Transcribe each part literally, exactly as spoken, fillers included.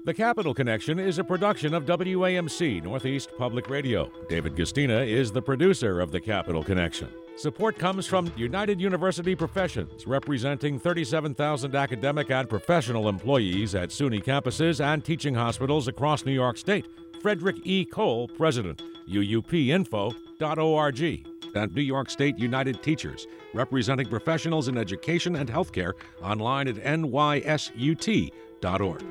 The Capital Connection is a production of W A M C Northeast Public Radio. David Gustina is the producer of The Capital Connection. Support comes from United University Professions, representing thirty-seven thousand academic and professional employees at SUNY campuses and teaching hospitals across New York State. Frederick E. Cole, President, U U P info dot org. And New York State United Teachers, representing professionals in education and healthcare, online at N Y S U T dot org.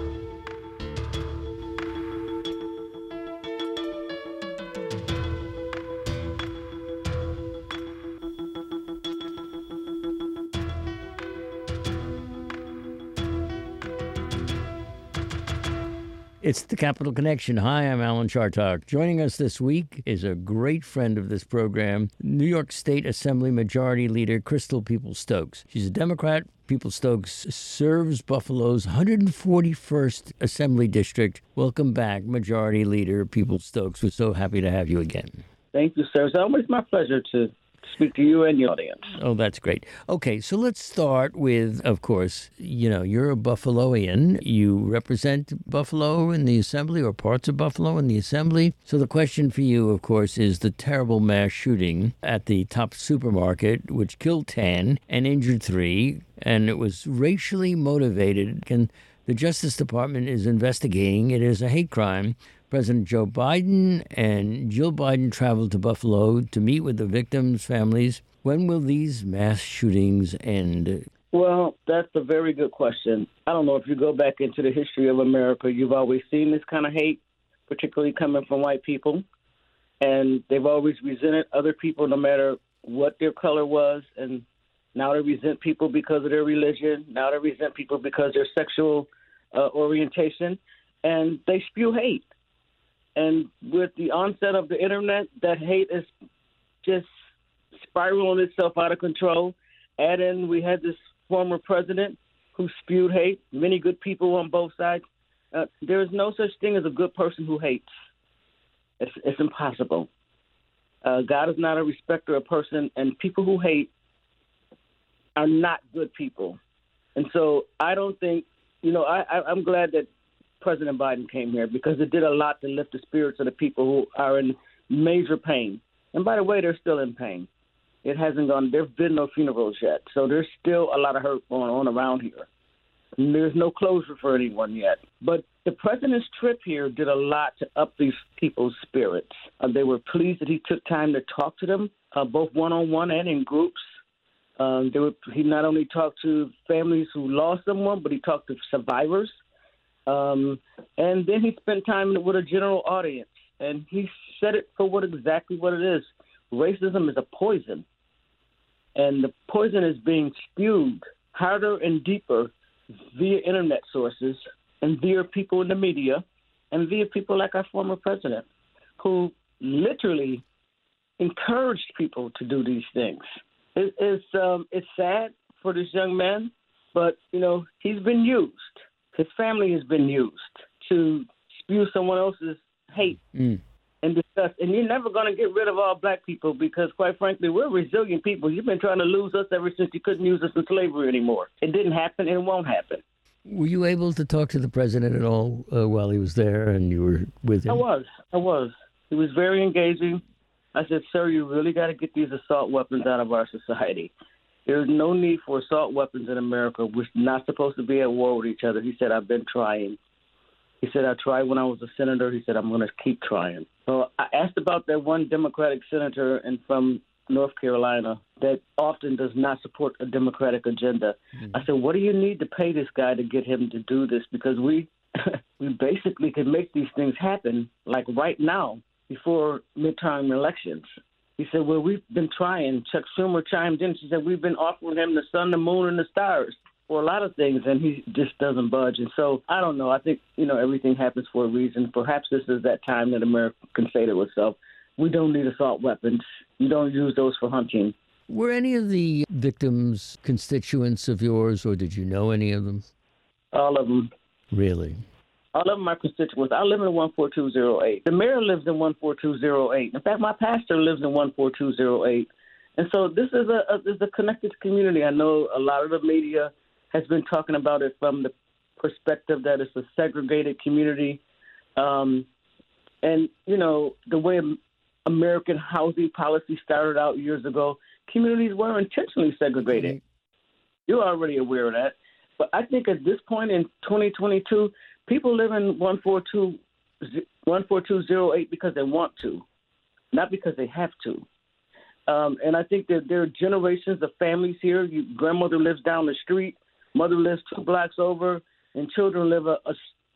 It's the Capital Connection. Hi, I'm Alan Chartock. Joining us this week is a great friend of this program, New York State Assembly Majority Leader Crystal Peoples-Stokes. She's a Democrat. Peoples-Stokes serves Buffalo's one hundred forty-first Assembly District. Welcome back, Majority Leader Peoples-Stokes. We're so happy to have you again. Thank you, sir. It's always my pleasure to speak to you and your audience. Oh, that's great. Okay, so let's start with, of course, you know, you're a Buffaloian. You represent Buffalo in the Assembly or parts of Buffalo in the Assembly. So the question for you, of course, is the terrible mass shooting at the Top supermarket, which killed ten and injured three, and it was racially motivated. And the Justice Department is investigating it as a hate crime. President Joe Biden and Jill Biden traveled to Buffalo to meet with the victims' families. When will these mass shootings end? Well, that's a very good question. I don't know if you go back into the history of America, you've always seen this kind of hate, particularly coming from white people. And they've always resented other people no matter what their color was. And now they resent people because of their religion. Now they resent people because of their sexual uh, orientation. And they spew hate. And with the onset of the internet, that hate is just spiraling itself out of control. Add in, we had this former president who spewed hate, many good people on both sides. Uh, there is no such thing as a good person who hates. It's, it's impossible. Uh, God is not a respecter of person, and people who hate are not good people. And so I don't think, you know, I, I, I'm glad that President Biden came here because it did a lot to lift the spirits of the people who are in major pain. And by the way, they're still in pain. It hasn't gone, there have been no funerals yet. So there's still a lot of hurt going on around here. And there's no closure for anyone yet. But the president's trip here did a lot to up these people's spirits. Uh, they were pleased that he took time to talk to them, uh, both one-on-one and in groups. Um, they were, he not only talked to families who lost someone, but he talked to survivors. Um, and then he spent time with a general audience, and he said it for what exactly what it is. Racism is a poison, and the poison is being spewed harder and deeper via internet sources and via people in the media and via people like our former president, who literally encouraged people to do these things. It, it's, um, it's sad for this young man, but, you know, he's been used. His family has been used to spew someone else's hate mm. and disgust. And you're never going to get rid of all black people because, quite frankly, we're resilient people. You've been trying to lose us ever since you couldn't use us in slavery anymore. It didn't happen and it won't happen. Were you able to talk to the president at all uh, while he was there and you were with him? I was. I was. He was very engaging. I said, sir, you really got to get these assault weapons out of our society. There's no need for assault weapons in America. We're not supposed to be at war with each other. He said, I've been trying. He said, I tried when I was a senator. He said, I'm going to keep trying. So I asked about that one Democratic senator and from North Carolina that often does not support a Democratic agenda. Mm-hmm. I said, what do you need to pay this guy to get him to do this? Because we we basically can make these things happen like right now before midterm elections. He said, well, we've been trying. Chuck Schumer chimed in. She said, we've been offering him the sun, the moon, and the stars for a lot of things, and he just doesn't budge. And so I don't know. I think, you know, everything happens for a reason. Perhaps this is that time that America can say to itself, we don't need assault weapons. You don't use those for hunting. Were any of the victims constituents of yours, or did you know any of them? All of them. Really? All of my constituents. I live in one four two zero eight. The mayor lives in one four two zero eight. In fact, my pastor lives in one four two zero eight. And so this is a, a, is a connected community. I know a lot of the media has been talking about it from the perspective that it's a segregated community. Um, and, you know, the way American housing policy started out years ago, communities were intentionally segregated. Mm-hmm. You're already aware of that. But I think at this point in twenty twenty-two, people live in one four two zero eight because they want to, not because they have to. Um, and I think that there are generations of families here. Your grandmother lives down the street, mother lives two blocks over, and children live a, a,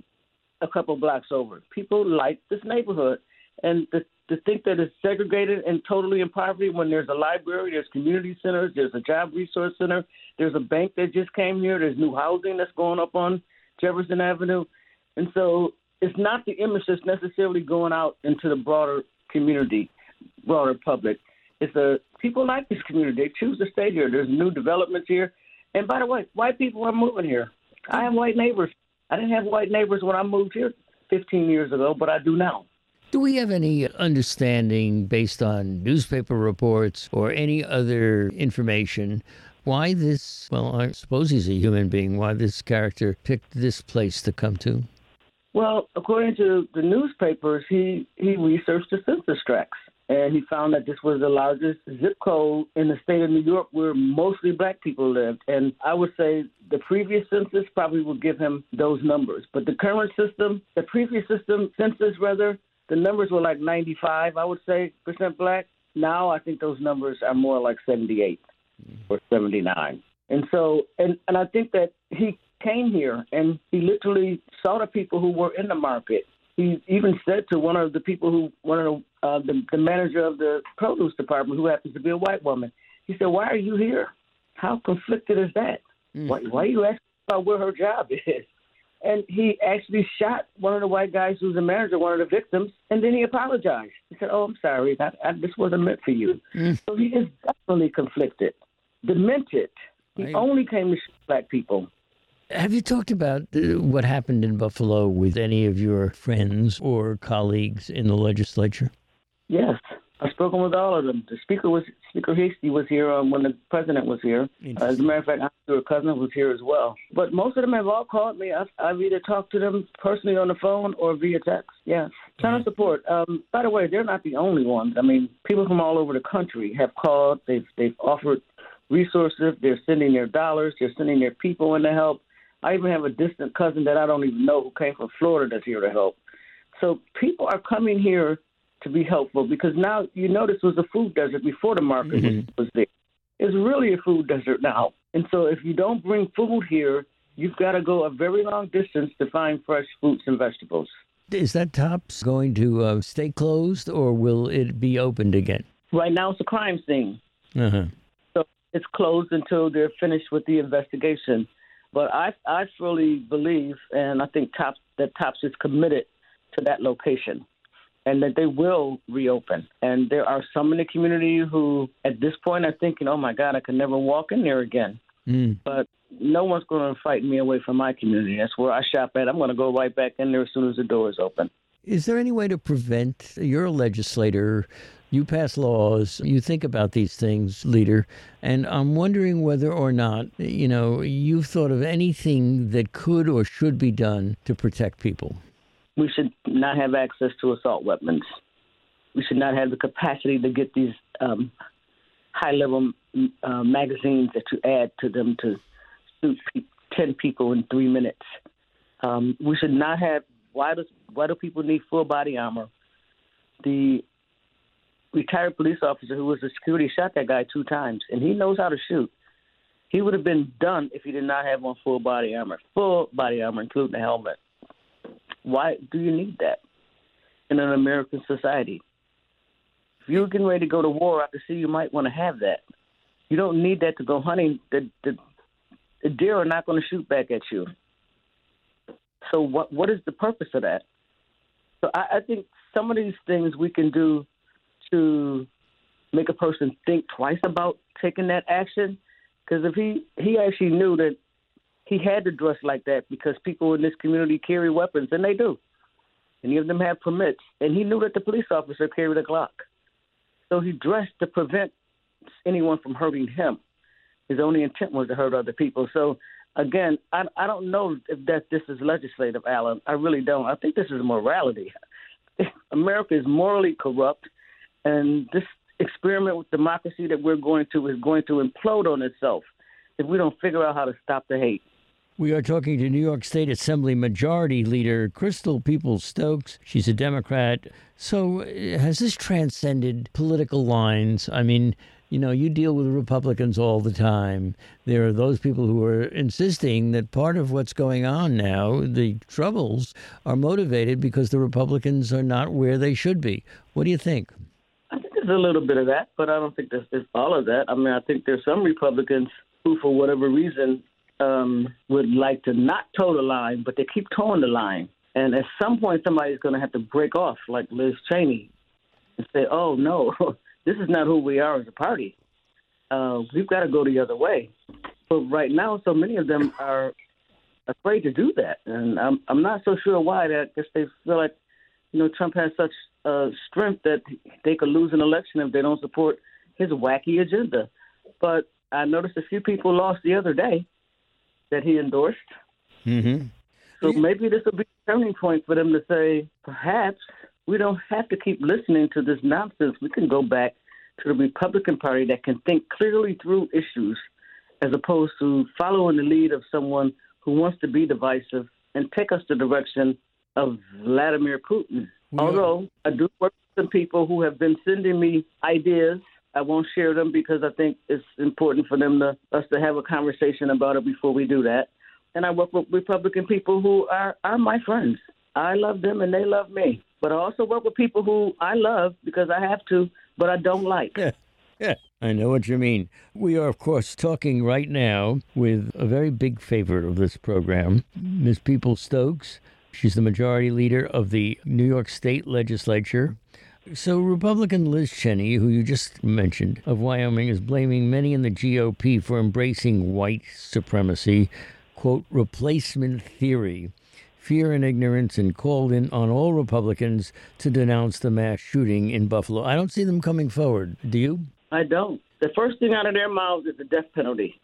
a couple blocks over. People like this neighborhood. And to, to think that it's segregated and totally in poverty when there's a library, there's community centers, there's a job resource center, there's a bank that just came here, there's new housing that's going up on Jefferson Avenue. And so it's not the image that's necessarily going out into the broader community, broader public. It's a, people like this community. They choose to stay here. There's new developments here. And by the way, white people are moving here. I have white neighbors. I didn't have white neighbors when I moved here fifteen years ago, but I do now. Do we have any understanding based on newspaper reports or any other information why this, well, I suppose he's a human being, why this character picked this place to come to? Well, according to the newspapers, he, he researched the census tracts, and he found that this was the largest zip code in the state of New York where mostly black people lived. And I would say the previous census probably would give him those numbers. But the current system, the previous system, census rather, the numbers were like ninety-five, I would say, percent black. Now I think those numbers are more like seventy-eight or seventy-nine. And so, and, and I think that he came here and he literally saw the people who were in the market. He even said to one of the people who, one of the, uh, the, the manager of the produce department, who happens to be a white woman, he said, "Why are you here? How conflicted is that? Mm-hmm. Why, why are you asking about where her job is?" And he actually shot one of the white guys who's the manager, one of the victims, and then he apologized. He said, "Oh, I'm sorry. I, I, this wasn't meant for you." Mm. So he is definitely conflicted, demented. He I... only came to shoot black people. Have you talked about uh, what happened in Buffalo with any of your friends or colleagues in the legislature? Yes. I've spoken with all of them. The speaker was Speaker Hasty was here um, when the president was here. Uh, as a matter of fact, your cousin was here as well. But most of them have all called me. I've, I've either talked to them personally on the phone or via text. Yes. Ton of support. Um, by the way, they're not the only ones. I mean, people from all over the country have called. They've they've offered resources. They're sending their dollars. They're sending their people in to help. I even have a distant cousin that I don't even know who came from Florida that's here to help. So people are coming here to be helpful, because now you know this was a food desert before the market mm-hmm. was, was there. It's really a food desert now. And so if you don't bring food here, you've got to go a very long distance to find fresh fruits and vegetables. Is that Tops going to uh, stay closed, or will it be opened again? Right now it's a crime scene. Uh-huh. So it's closed until they're finished with the investigation. But I I fully believe, and I think Tops, that Tops is committed to that location, and that they will reopen. And there are some in the community who, at this point, are thinking, "Oh, my God, I could never walk in there again." Mm. But no one's going to fight me away from my community. That's where I shop at. I'm going to go right back in there as soon as the door is open. Is there any way to prevent, you're a legislator, you pass laws, you think about these things, leader, and I'm wondering whether or not, you know, you've thought of anything that could or should be done to protect people? We should not have access to assault weapons. We should not have the capacity to get these um, high-level uh, magazines that you add to them to shoot pe- ten people in three minutes. Um, we should not have. Why does why do people need full body armor? The retired police officer who was a security shot that guy two times, and he knows how to shoot. He would have been done if he did not have on full body armor, full body armor, including the helmet. Why do you need that in an American society? If you're getting ready to go to war, I can see you might want to have that. You don't need that to go hunting. The, the, the deer are not going to shoot back at you. So what what is the purpose of that? So I, I think some of these things we can do to make a person think twice about taking that action. Because if he, he actually knew that he had to dress like that because people in this community carry weapons, and they do. Many of them have permits. And he knew that the police officer carried a Glock. So he dressed to prevent anyone from hurting him. His only intent was to hurt other people. So again, I, I don't know if that this is legislative, Alan. I really don't. I think this is morality. America is morally corrupt, and this experiment with democracy that we're going to is going to implode on itself if we don't figure out how to stop the hate. We are talking to New York State Assembly Majority Leader Crystal Peoples-Stokes. She's a Democrat. So uh, has this transcended political lines? I mean, you know, you deal with Republicans all the time. There are those people who are insisting that part of what's going on now, the troubles, are motivated because the Republicans are not where they should be. What do you think? I think there's a little bit of that, but I don't think there's, there's all of that. I mean, I think there's some Republicans who, for whatever reason, um, would like to not toe the line, but they keep towing the line. And at some point, somebody's going to have to break off, like Liz Cheney, and say, oh, no, this is not who we are as a party. Uh, we've got to go the other way. But right now, so many of them are afraid to do that. And I'm, I'm not so sure why. That I guess they feel like, you know, Trump has such uh, strength that they could lose an election if they don't support his wacky agenda. But I noticed a few people lost the other day that he endorsed. Mm-hmm. So maybe this will be a turning point for them to say, perhaps we don't have to keep listening to this nonsense. We can go back to the Republican Party that can think clearly through issues as opposed to following the lead of someone who wants to be divisive and take us the direction of Vladimir Putin. Yeah. Although I do work with some people who have been sending me ideas. I won't share them because I think it's important for them to us to have a conversation about it before we do that. And I work with Republican people who are, are my friends. I love them and they love me. But I also work with people who I love because I have to, but I don't like. Yeah, yeah. I know what you mean. We are, of course, talking right now with a very big favorite of this program, Miz Peoples-Stokes. She's the majority leader of the New York State Legislature. So Republican Liz Cheney, who you just mentioned, of Wyoming, is blaming many in the G O P for embracing white supremacy, quote, replacement theory, fear and ignorance, and called in on all Republicans to denounce the mass shooting in Buffalo. I don't see them coming forward. Do you? I don't. The first thing out of their mouths is the death penalty.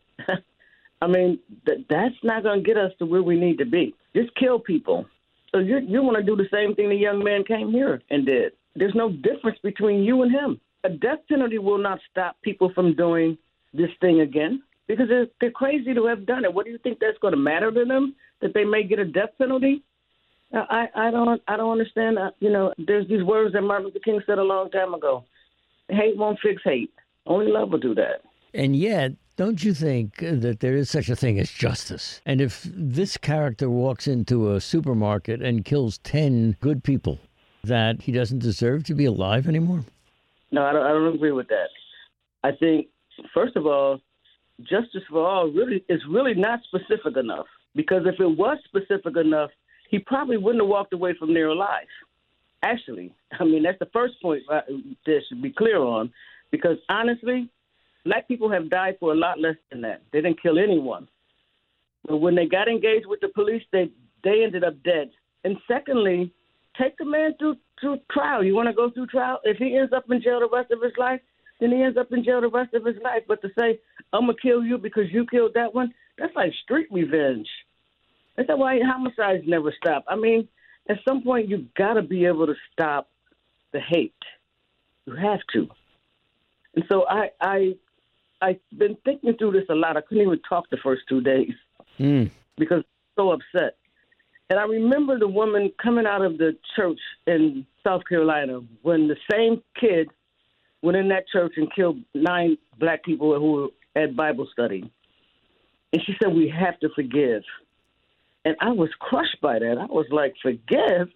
I mean, th- that's not going to get us to where we need to be. Just kill people. So you you want to do the same thing the young man came here and did. There's no difference between you and him. A death penalty will not stop people from doing this thing again because they're, they're crazy to have done it. What do you think that's going to matter to them, that they may get a death penalty? I, I don't I don't understand. Uh, you know, there's these words that Martin Luther King said a long time ago. Hate won't fix hate. Only love will do that. And yet, don't you think that there is such a thing as justice? And if this character walks into a supermarket and kills ten good people, that he doesn't deserve to be alive anymore? No, I don't, I don't agree with that. I think, first of all, justice for all really is really not specific enough. Because if it was specific enough, he probably wouldn't have walked away from there alive. Actually, I mean, that's the first point that should be clear on. Because honestly, black people have died for a lot less than that. They didn't kill anyone. But when they got engaged with the police, they, they ended up dead. And secondly, take the man through, through trial. You want to go through trial? If he ends up in jail the rest of his life, then he ends up in jail the rest of his life. But to say, I'm going to kill you because you killed that one, that's like street revenge. That's why homicides never stop. I mean, at some point, you got to be able to stop the hate. You have to. And so I, I, I've been thinking through this a lot. I couldn't even talk the first two days mm. because I'm so upset. And I remember the woman coming out of the church in South Carolina when the same kid went in that church and killed nine black people who were at Bible study. And she said, we have to forgive. And I was crushed by that. I was like, forgive?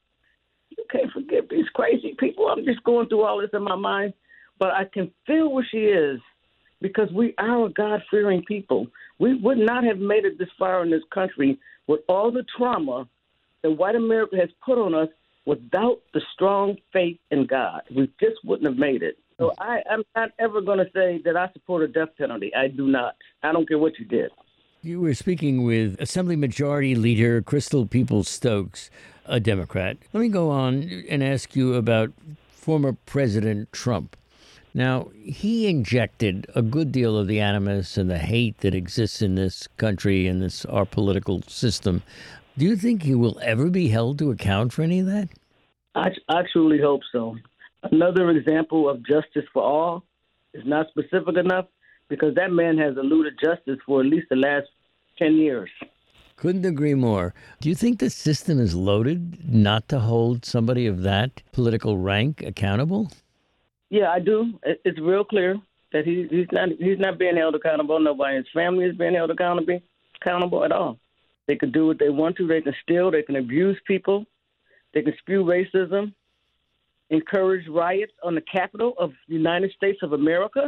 You can't forgive these crazy people. I'm just going through all this in my mind. But I can feel where she is because we are a God-fearing people. We would not have made it this far in this country with all the trauma that white America has put on us without the strong faith in God. We just wouldn't have made it. So I, I'm not ever going to say that I support a death penalty. I do not. I don't care what you did. You were speaking with Assembly Majority Leader Crystal Peoples-Stokes, a Democrat. Let me go on and ask you about former President Trump. Now, he injected a good deal of the animus and the hate that exists in this country and this our political system. Do you think he will ever be held to account for any of that? I, I truly hope so. Another example of justice for all is not specific enough because that man has eluded justice for at least the last ten years. Couldn't agree more. Do you think the system is loaded not to hold somebody of that political rank accountable? Yeah, I do. It's real clear that he, he's not he's not being held accountable. Nobody in his family is being held accountable accountable at all. They can do what they want to. They can steal. They can abuse people. They can spew racism, encourage riots on the Capitol of the United States of America.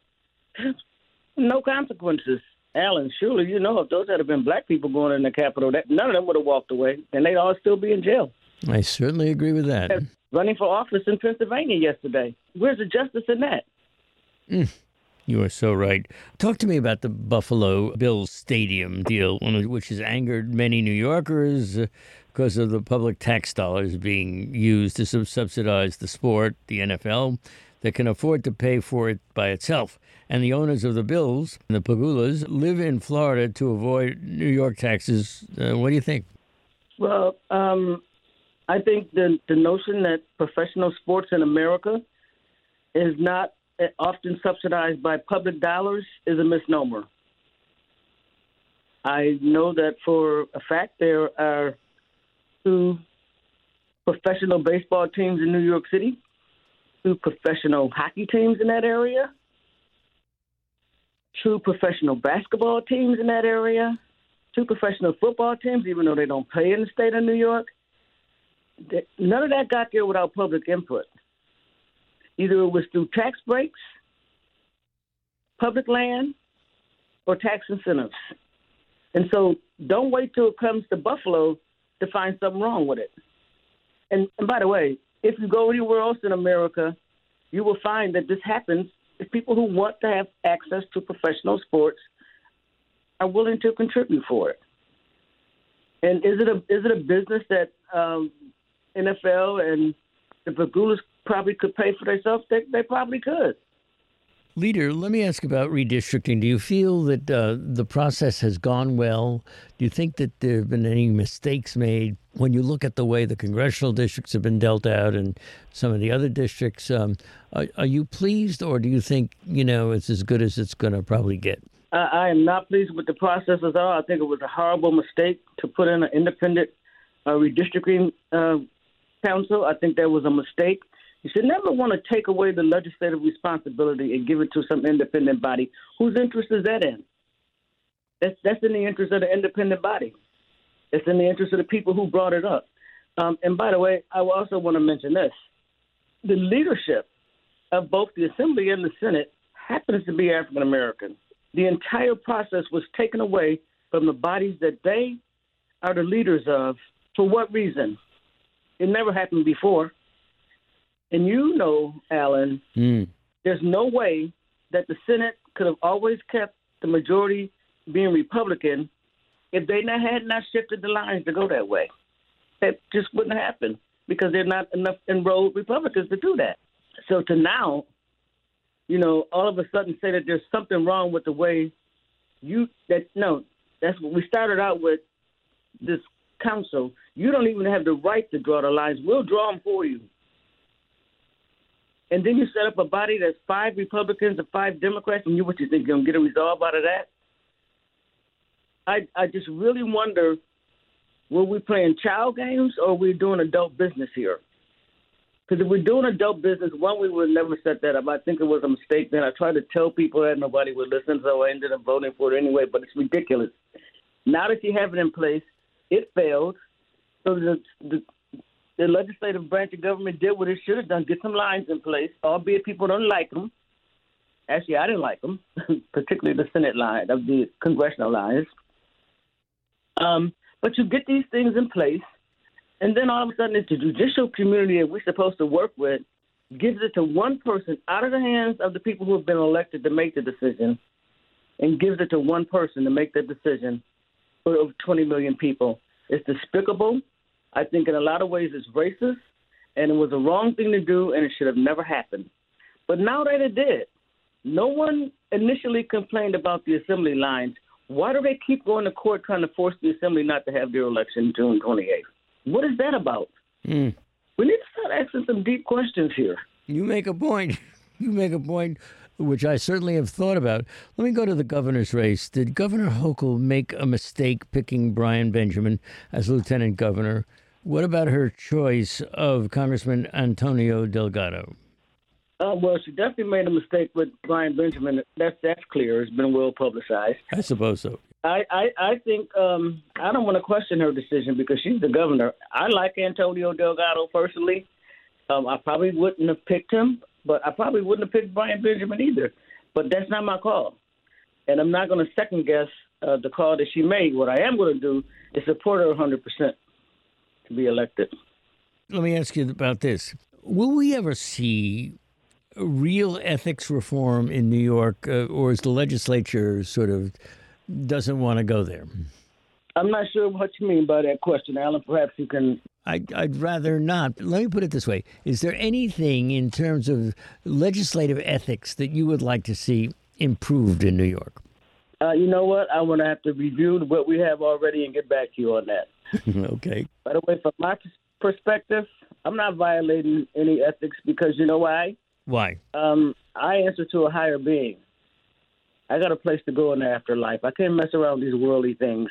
No consequences. Alan, surely you know if those had been black people going in the Capitol, that none of them would have walked away, and they'd all still be in jail. I certainly agree with that. Running for office in Pennsylvania yesterday. Where's the justice in that? Mm, you are so right. Talk to me about the Buffalo Bills stadium deal, which has angered many New Yorkers uh, because of the public tax dollars being used to sub- subsidize the sport, the N F L, that can afford to pay for it by itself. And the owners of the Bills, the Pegulas, live in Florida to avoid New York taxes. Uh, what do you think? Well, um, I think the, the notion that professional sports in America is not often subsidized by public dollars is a misnomer. I know that for a fact there are two professional baseball teams in New York City, two professional hockey teams in that area, two professional basketball teams in that area, two professional football teams, even though they don't play in the state of New York. None of that got there without public input. Either it was through tax breaks, public land, or tax incentives. And so don't wait till it comes to Buffalo to find something wrong with it. And, and by the way, if you go anywhere else in America, you will find that this happens if people who want to have access to professional sports are willing to contribute for it. And is it a is it a business that um, N F L and the Pegulas probably could pay for themselves? They, they probably could. Leader, let me ask about redistricting. Do you feel that uh, the process has gone well? Do you think that there have been any mistakes made when you look at the way the congressional districts have been dealt out and some of the other districts? Um, are, are you pleased, or do you think, you know, it's as good as it's going to probably get? I, I am not pleased with the process at all. I think it was a horrible mistake to put in an independent uh, redistricting uh, council. I think that was a mistake. You should never want to take away the legislative responsibility and give it to some independent body. Whose interest is that in? That's that's in the interest of the independent body. It's in the interest of the people who brought it up. Um, and by the way, I also want to mention this. The leadership of both the Assembly and the Senate happens to be African American. The entire process was taken away from the bodies that they are the leaders of. For what reason? It never happened before. And you know, Alan, mm. there's no way that the Senate could have always kept the majority being Republican if they not, had not shifted the lines to go that way. That just wouldn't happen because there are not enough enrolled Republicans to do that. So to now, you know, all of a sudden say that there's something wrong with the way you that no, that's what we started out with this council. You don't even have the right to draw the lines. We'll draw them for you. And then you set up a body that's five Republicans and five Democrats, and you what you think you're going to get a resolve out of that? I I just really wonder, were we playing child games or are we doing adult business here? Because if we're doing adult business, one, we would never set that up. I think it was a mistake then. I tried to tell people that nobody would listen, so I ended up voting for it anyway, but it's ridiculous. Now that you have it in place, it failed. So the, the The legislative branch of government did what it should have done, get some lines in place, albeit people don't like them. Actually, I didn't like them, particularly the Senate line, of the congressional lines. Um, but you get these things in place, and then all of a sudden it's the judicial community that we're supposed to work with gives it to one person out of the hands of the people who have been elected to make the decision and gives it to one person to make the decision for over twenty million people. It's despicable. I think in a lot of ways it's racist, and it was the wrong thing to do, and it should have never happened. But now that it did, no one initially complained about the assembly lines. Why do they keep going to court trying to force the assembly not to have their election June twenty-eighth? What is that about? Mm. We need to start asking some deep questions here. You make a point. You make a point, which I certainly have thought about. Let me go to the governor's race. Did Governor Hochul make a mistake picking Brian Benjamin as lieutenant governor? What about her choice of Congressman Antonio Delgado? Uh, well, she definitely made a mistake with Brian Benjamin. That's that's clear. It's been well publicized. I suppose so. I, I, I think um, I don't want to question her decision because she's the governor. I like Antonio Delgado personally. Um, I probably wouldn't have picked him, but I probably wouldn't have picked Brian Benjamin either. But that's not my call. And I'm not going to second guess uh, the call that she made. What I am going to do is support her one hundred percent to be elected. Let me ask you about this. Will we ever see real ethics reform in New York, uh, or is the legislature sort of doesn't want to go there? I'm not sure what you mean by that question, Alan. Perhaps you can... I, I'd rather not. Let me put it this way. Is there anything in terms of legislative ethics that you would like to see improved in New York? Uh, you know what? I want to have to review what we have already and get back to you on that. Okay. By the way, from my perspective, I'm not violating any ethics because you know why? Why? Um, I answer to a higher being. I got a place to go in the afterlife. I can't mess around with these worldly things.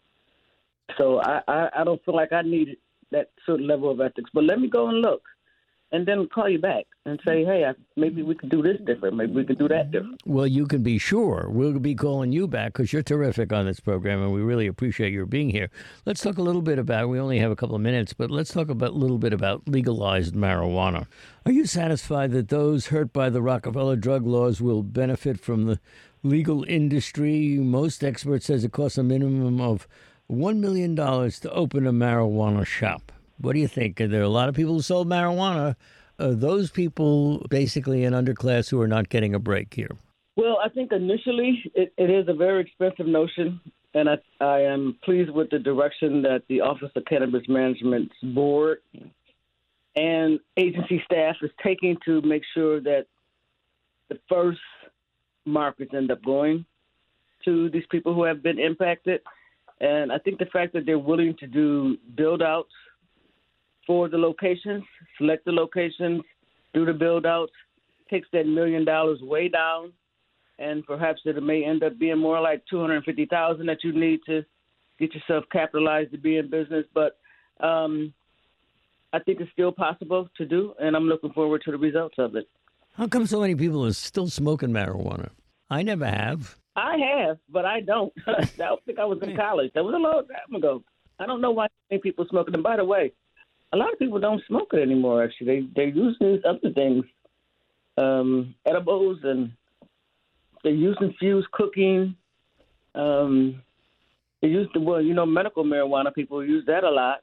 So I, I, I don't feel like I need that certain level of ethics. But let me go and look and then call you back and say, hey, I, maybe we could do this different. Maybe we could do that different. Well, you can be sure we'll be calling you back because you're terrific on this program, and we really appreciate your being here. Let's talk a little bit about, we only have a couple of minutes, but let's talk about a little bit about legalized marijuana. Are you satisfied that those hurt by the Rockefeller drug laws will benefit from the legal industry? Most experts says it costs a minimum of one million dollars to open a marijuana shop. What do you think? Are there a lot of people who sold marijuana? Are those people basically an underclass who are not getting a break here? Well, I think initially it, it is a very expensive notion, and I, I am pleased with the direction that the Office of Cannabis Management's board and agency staff is taking to make sure that the first markets end up going to these people who have been impacted. And I think the fact that they're willing to do build-outs for the locations, select the locations, do the build-outs, takes that million dollars way down, and perhaps it may end up being more like two hundred fifty thousand dollars that you need to get yourself capitalized to be in business. But um, I think it's still possible to do, and I'm looking forward to the results of it. How come so many people are still smoking marijuana? I never have. I have, but I don't. I don't think I was in college. That was a long time ago. I don't know why many people smoke it. And by the way, a lot of people don't smoke it anymore, actually. They they use these other things, um, edibles, and they use infused cooking. Um, they use the, well, you know, medical marijuana. People use that a lot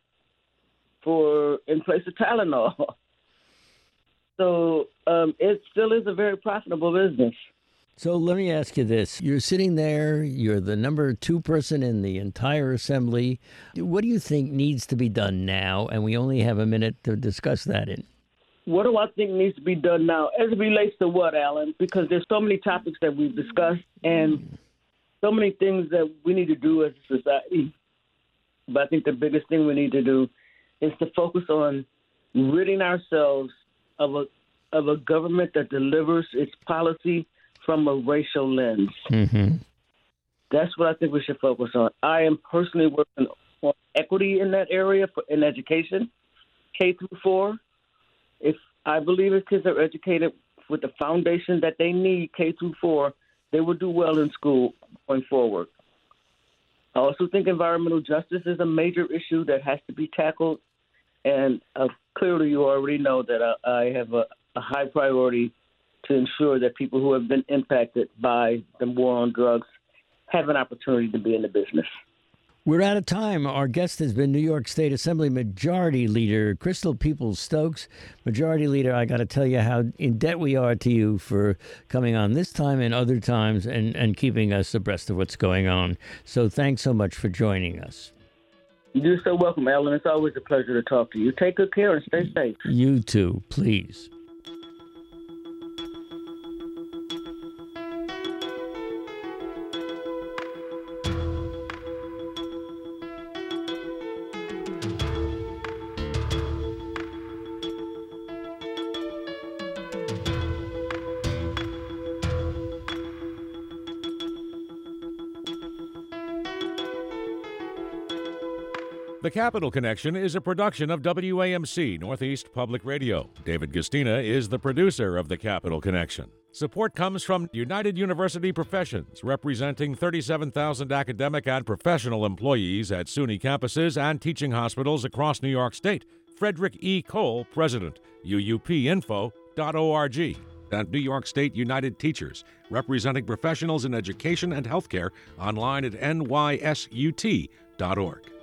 for in place of Tylenol. So um, it still is a very profitable business. So let me ask you this. You're sitting there, you're the number two person in the entire assembly. What do you think needs to be done now? And we only have a minute to discuss that in. What do I think needs to be done now? As it relates to what, Alan? Because there's so many topics that we've discussed and so many things that we need to do as a society. But I think the biggest thing we need to do is to focus on ridding ourselves of a of a government that delivers its policy from a racial lens. Mm-hmm. That's what I think we should focus on. I am personally working on equity in that area for, in education, K through four. If I believe if kids are educated with the foundation that they need, K through four, they will do well in school going forward. I also think environmental justice is a major issue that has to be tackled. And uh, clearly you already know that I, I have a, a high priority to ensure that people who have been impacted by the war on drugs have an opportunity to be in the business. We're out of time. Our guest has been New York State Assembly Majority Leader Crystal Peoples-Stokes. Majority Leader, I got to tell you how in debt we are to you for coming on this time and other times and, and keeping us abreast of what's going on. So thanks so much for joining us. You're so welcome, Alan. It's always a pleasure to talk to you. Take good care and stay safe. You too, please. The Capital Connection is a production of W A M C Northeast Public Radio. David Gustina is the producer of The Capital Connection. Support comes from United University Professions, representing thirty-seven thousand academic and professional employees at SUNY campuses and teaching hospitals across New York State. Frederick E. Cole, President, U U P info dot org. And New York State United Teachers, representing professionals in education and healthcare, online at N Y S U T dot org.